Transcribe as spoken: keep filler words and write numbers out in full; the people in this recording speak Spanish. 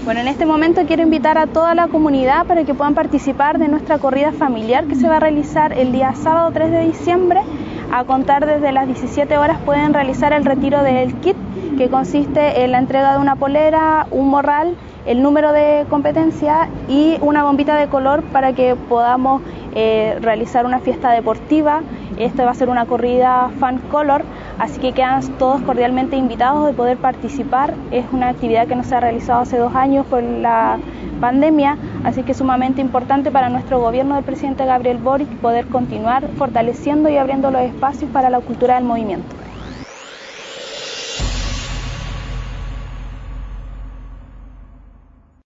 Bueno, en este momento quiero invitar a toda la comunidad para que puedan participar de nuestra corrida familiar que se va a realizar el día sábado tres de diciembre. A contar desde las diecisiete horas pueden realizar el retiro del kit, que consiste en la entrega de una polera, un morral, el número de competencia y una bombita de color para que podamos eh, realizar una fiesta deportiva. Esta va a ser una corrida fan color, así que quedan todos cordialmente invitados de poder participar. Es una actividad que no se ha realizado hace dos años por la pandemia, así que es sumamente importante para nuestro gobierno del presidente Gabriel Boric poder continuar fortaleciendo y abriendo los espacios para la cultura del movimiento.